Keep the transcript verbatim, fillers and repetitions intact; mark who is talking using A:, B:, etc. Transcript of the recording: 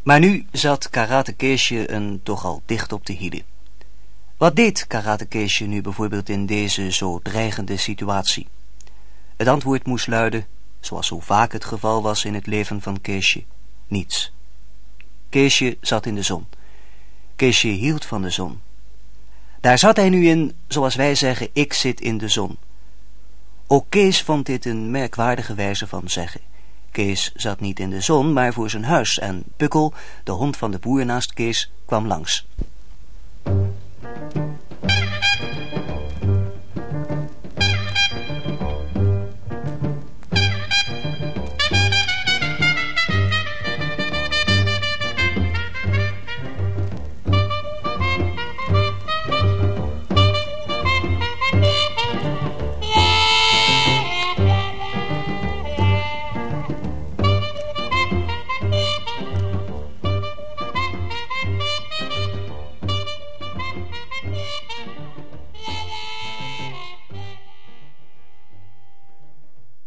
A: Maar nu zat Karate Keesje een toch al dicht op de hielen. Wat deed Karate Keesje nu bijvoorbeeld in deze zo dreigende situatie? Het antwoord moest luiden, zoals zo vaak het geval was in het leven van Keesje, niets. Keesje zat in de zon. Keesje hield van de zon. Daar zat hij nu in, zoals wij zeggen, ik zit in de zon. Ook Kees vond dit een merkwaardige wijze van zeggen. Kees zat niet in de zon, maar voor zijn huis en Pukkel, de hond van de boer naast Kees, kwam langs.